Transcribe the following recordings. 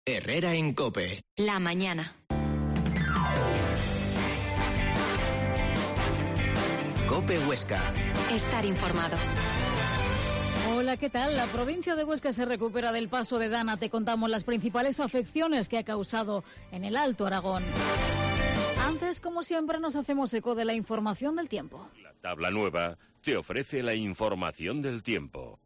Herrera en COPE. La mañana. COPE Huesca. Estar informado. Hola, ¿qué tal? La provincia de Huesca se recupera del paso de Dana. Te contamos las principales afecciones que ha causado en el Alto Aragón. Antes, como siempre, nos hacemos eco de la información del tiempo. La tabla nueva te ofrece la información del tiempo.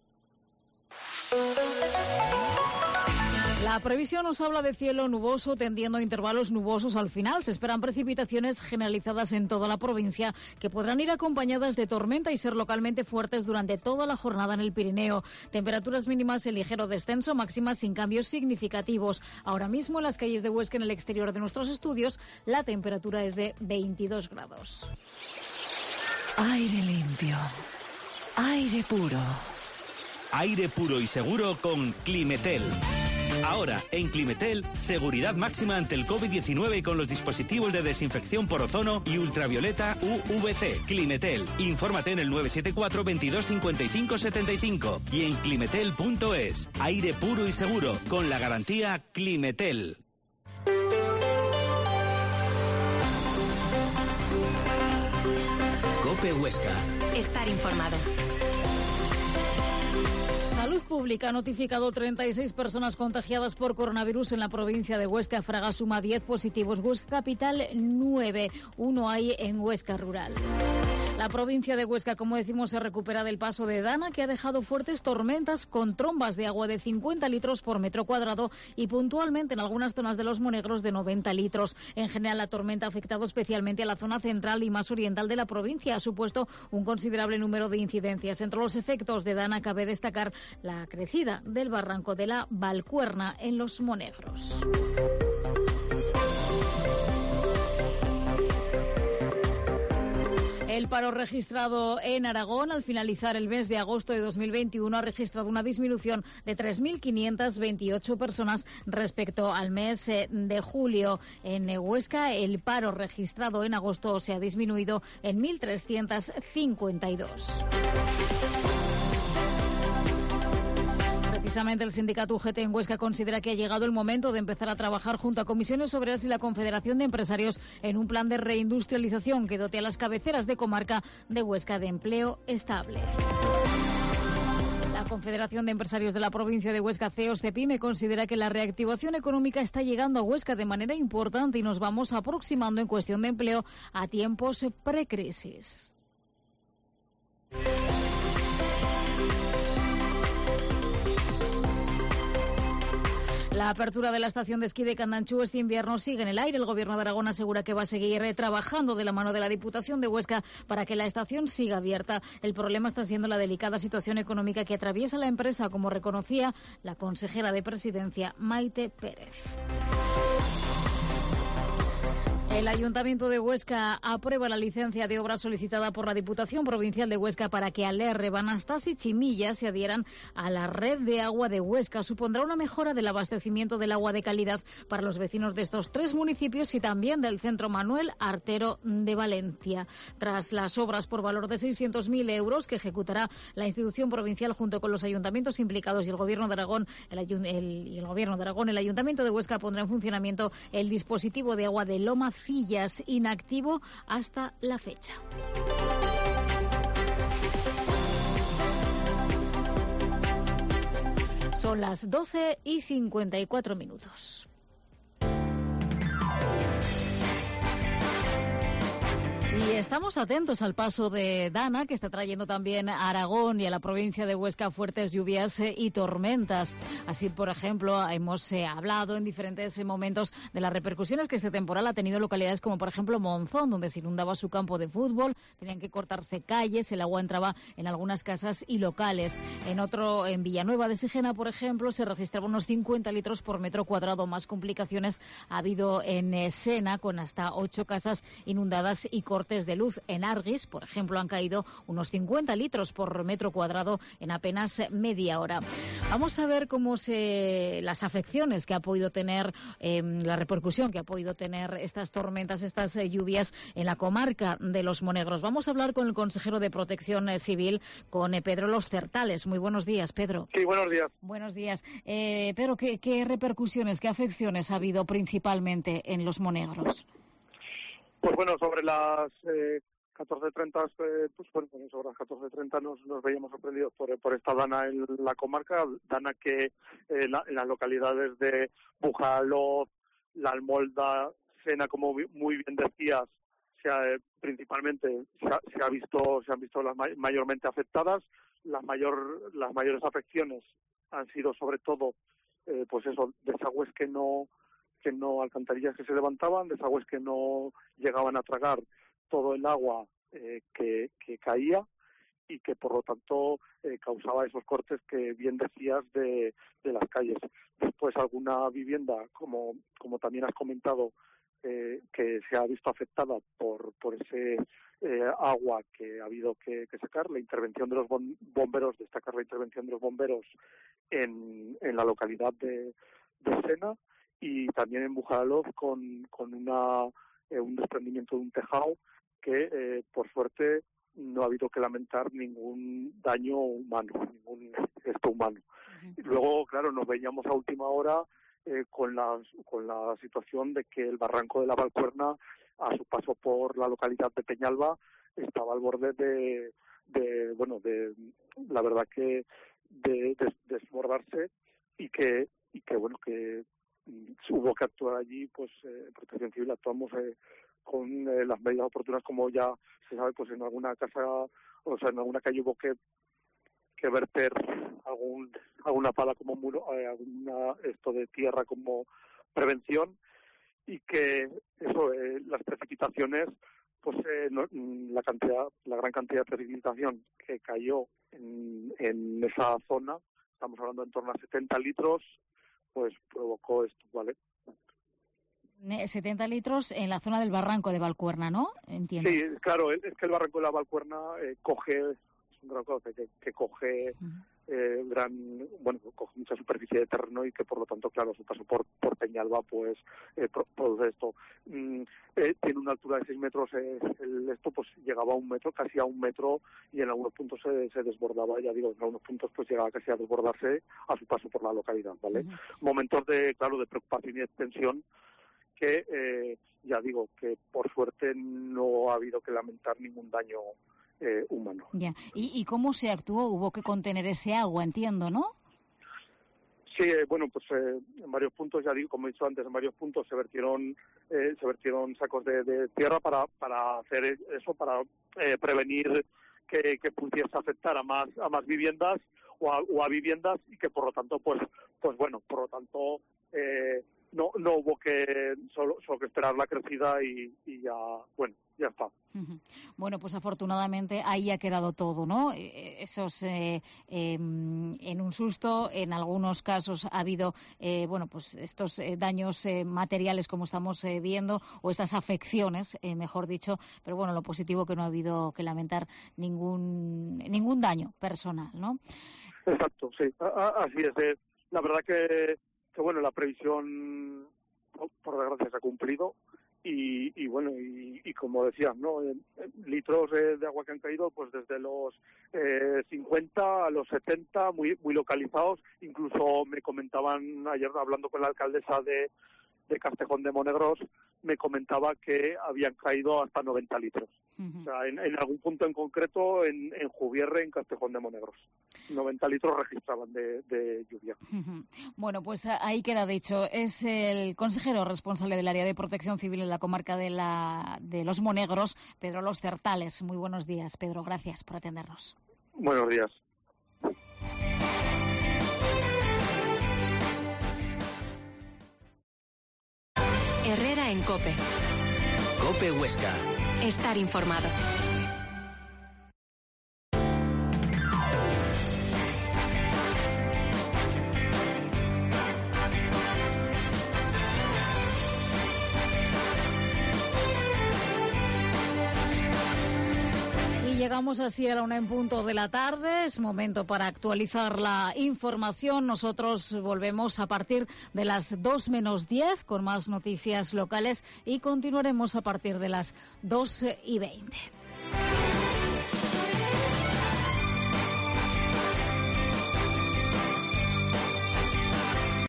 La previsión nos habla de cielo nuboso tendiendo a intervalos nubosos al final. Se esperan precipitaciones generalizadas en toda la provincia que podrán ir acompañadas de tormenta y ser localmente fuertes durante toda la jornada en el Pirineo. Temperaturas mínimas en ligero descenso, máximas sin cambios significativos. Ahora mismo en las calles de Huesca, en el exterior de nuestros estudios, la temperatura es de 22 grados. Aire limpio. Aire puro. Aire puro y seguro con Climetel. Ahora, en Climetel, seguridad máxima ante el COVID-19 con los dispositivos de desinfección por ozono y ultravioleta UVC. Climetel. Infórmate en el 974 22 55 75 y en climetel.es. Aire puro y seguro con la garantía Climetel. COPE Huesca. Estar informado. Salud Pública ha notificado 36 personas contagiadas por coronavirus en la provincia de Huesca. Fraga suma 10 positivos, Huesca Capital 9, uno hay en Huesca Rural. La provincia de Huesca, como decimos, se recupera del paso de Dana, que ha dejado fuertes tormentas con trombas de agua de 50 litros por metro cuadrado y puntualmente en algunas zonas de los Monegros de 90 litros. En general, la tormenta ha afectado especialmente a la zona central y más oriental de la provincia. Ha supuesto un considerable número de incidencias. Entre los efectos de Dana cabe destacar la crecida del barranco de la Valcuerna en los Monegros. El paro registrado en Aragón al finalizar el mes de agosto de 2021 ha registrado una disminución de 3.528 personas respecto al mes de julio. En Huesca, el paro registrado en agosto se ha disminuido en 1.352. Precisamente el sindicato UGT en Huesca considera que ha llegado el momento de empezar a trabajar junto a Comisiones Obreras y la Confederación de Empresarios en un plan de reindustrialización que dote a las cabeceras de comarca de Huesca de empleo estable. La Confederación de Empresarios de la provincia de Huesca, CEOS-CEPIME, considera que la reactivación económica está llegando a Huesca de manera importante y nos vamos aproximando en cuestión de empleo a tiempos precrisis. La apertura de la estación de esquí de Candanchú este invierno sigue en el aire. El Gobierno de Aragón asegura que va a seguir trabajando de la mano de la Diputación de Huesca para que la estación siga abierta. El problema está siendo la delicada situación económica que atraviesa la empresa, como reconocía la consejera de Presidencia, Maite Pérez. El Ayuntamiento de Huesca aprueba la licencia de obra solicitada por la Diputación Provincial de Huesca para que Alerre, Banastas y Chimilla se adhieran a la red de agua de Huesca. Supondrá una mejora del abastecimiento del agua de calidad para los vecinos de estos tres municipios y también del centro Manuel Artero de Valencia. Tras las obras por valor de 600.000 euros que ejecutará la institución provincial junto con los ayuntamientos implicados y el Gobierno de Aragón, el Ayuntamiento de Huesca pondrá en funcionamiento el dispositivo de agua de Loma Cillas, inactivo hasta la fecha. Son las 12:54. Y estamos atentos al paso de Dana, que está trayendo también a Aragón y a la provincia de Huesca fuertes lluvias y tormentas. Así, por ejemplo, hemos hablado en diferentes momentos de las repercusiones que este temporal ha tenido en localidades como, por ejemplo, Monzón, donde se inundaba su campo de fútbol, tenían que cortarse calles, el agua entraba en algunas casas y locales. En Villanueva de Sigena, por ejemplo, se registraban unos 50 litros por metro cuadrado. Más complicaciones ha habido en Sena, con hasta 8 casas inundadas y cortadas cortes de luz. En Argüis, por ejemplo, han caído unos 50 litros por metro cuadrado en apenas media hora. Vamos a ver las afecciones que ha podido tener, la repercusión que ha podido tener estas tormentas, estas lluvias en la comarca de Los Monegros. Vamos a hablar con el consejero de Protección Civil, con Pedro Los Certales. Muy buenos días, Pedro. Sí, buenos días. Buenos días. Pedro, ¿qué repercusiones, qué afecciones ha habido principalmente en Los Monegros? Pues bueno, sobre las 14:30, sobre las 14:30 nos veíamos sorprendidos por esta dana en la comarca, dana que en las localidades de Bujaloz, La Almolda, Sena, como muy bien decías, principalmente se han visto las mayormente afectadas. Las mayores afecciones han sido sobre todo desagües que no alcantarillas que se levantaban, desagües que no llegaban a tragar todo el agua que caía, y que por lo tanto causaba esos cortes que bien decías de las calles. Después alguna vivienda, como también has comentado, que se ha visto afectada por ese agua que ha habido que sacar. La intervención de los bomberos, destacar la intervención de los bomberos en la localidad de Sena, y también en Bujaloz con un desprendimiento de un tejado que por suerte no ha habido que lamentar ningún daño humano, ningún gesto humano. Y luego, claro, nos veíamos a última hora con la situación de que el barranco de la Valcuerna, a su paso por la localidad de Peñalba, estaba al borde de la verdad que de desbordarse, y que hubo que actuar allí. Pues Protección Civil actuamos con las medidas oportunas, como ya se sabe. Pues en alguna casa, en alguna calle hubo que verter alguna pala como muro, esto de tierra como prevención, y que las precipitaciones, pues la gran cantidad de precipitación que cayó en esa zona, estamos hablando en torno a 70 litros, pues provocó esto, ¿vale? 70 litros en la zona del barranco de Valcuerna, ¿no? Entiendo. Sí, claro, es que el barranco de la Valcuerna coge coge mucha superficie de terreno, y que por lo tanto, claro, su paso por Peñalba pues produce esto. Tiene una altura de 6 metros, esto pues llegaba a 1 metro, casi a 1 metro, y en algunos puntos se desbordaba, ya digo, en algunos puntos pues llegaba casi a desbordarse a su paso por la localidad, ¿vale? Momentos de preocupación y de tensión que, ya digo, que por suerte no ha habido que lamentar ningún daño humano. Ya. ¿Y cómo se actuó? Hubo que contener ese agua, entiendo, ¿no? Sí, en varios puntos, ya digo, como he dicho antes, en varios puntos se vertieron sacos de tierra para hacer eso, para prevenir que pudiese afectar a más viviendas o a viviendas, y que por lo tanto no hubo que solo que esperar la crecida y ya está. Bueno, pues afortunadamente ahí ha quedado todo, ¿no? Esos en un susto, en algunos casos ha habido pues estos daños materiales, como estamos viendo, o estas afecciones, mejor dicho, pero bueno, lo positivo que no ha habido que lamentar ningún daño personal, ¿no? Exacto, sí, así es. La verdad que la previsión, por desgracia, se ha cumplido, y como decías, ¿no? Litros de agua que han caído, pues desde los 50 a los 70, muy localizados. Incluso me comentaban ayer, hablando con la alcaldesa de Castejón de Monegros, me comentaba que habían caído hasta 90 litros. O sea, en algún punto en concreto, en Jubierre, en Castejón de Monegros. 90 litros registraban de lluvia. Bueno, pues ahí queda dicho. Es el consejero responsable del área de Protección Civil en la comarca de Los Monegros, Pedro Los Certales. Muy buenos días, Pedro. Gracias por atendernos. Buenos días. Herrera en COPE. COPE Huesca. Estar informado. Llegamos así a la 1:00 de la tarde. Es momento para actualizar la información. Nosotros volvemos a partir de las 2 menos 10 con más noticias locales y continuaremos a partir de las 2:20.